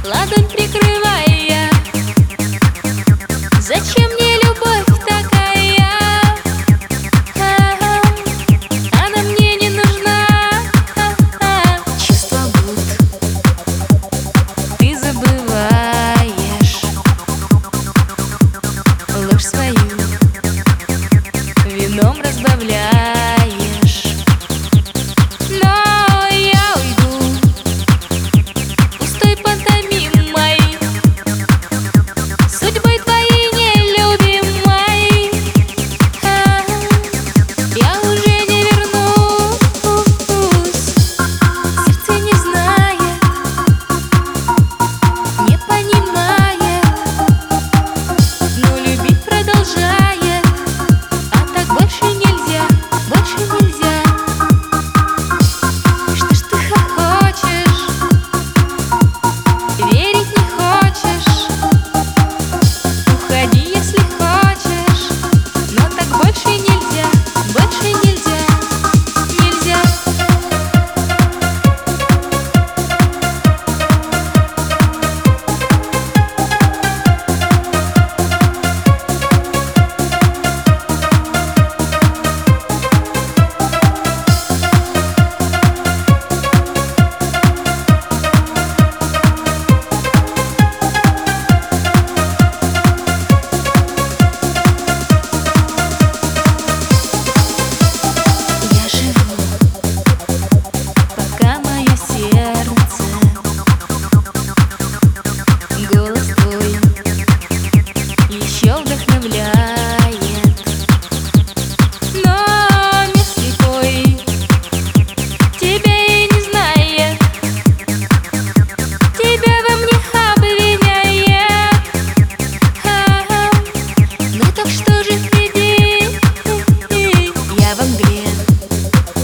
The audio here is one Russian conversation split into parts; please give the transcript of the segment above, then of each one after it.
ладонь прикрывая. Зачем мне любовь такая? Она мне не нужна. Чувства будут, ты забываешь ложь свою, вином разбавляешь. Но я уйду пустой пантомимой, судьбой твоей нелюбимой. Я уже не вернусь. Сердце не знает, не понимает, но любить продолжает. А так больше нельзя, больше нельзя. Что ж ты хохочешь, верить не хочешь? Уходи, если хочешь, но так больше нельзя, больше нельзя, нельзя. Я живу, пока мое сердце голос твой еще вдохновляет. Но мир слепой тебя и не знает, тебя во мне обвиняет. Ну так что же иди, я во мгле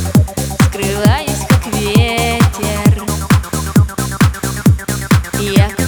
скрываюсь, как ветер. Я